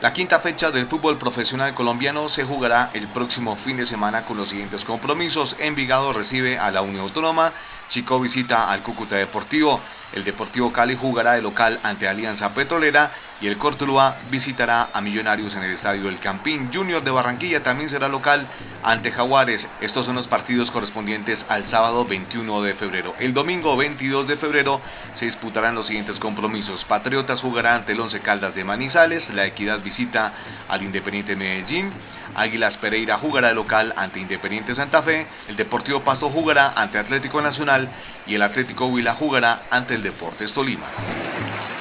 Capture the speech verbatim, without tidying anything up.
La quinta fecha del fútbol profesional colombiano se jugará el próximo fin de semana con los siguientes compromisos. Envigado recibe a la Unión Autónoma, Chico visita al Cúcuta Deportivo, el Deportivo Cali jugará de local ante Alianza Petrolera y el Cortuluá visitará a Millonarios en el Estadio El Campín. Junior de Barranquilla también será local ante Jaguares. Estos son los partidos correspondientes al sábado veintiuno de febrero. El domingo veintidós de febrero se disputarán los siguientes compromisos. Patriotas jugará ante el Once Caldas de Manizales, La Equidad visita al Independiente Medellín, Águilas Pereira jugará de local ante Independiente Santa Fe, el Deportivo Pasto jugará ante Atlético Nacional y el Atlético Huila jugará ante el Deportes Tolima.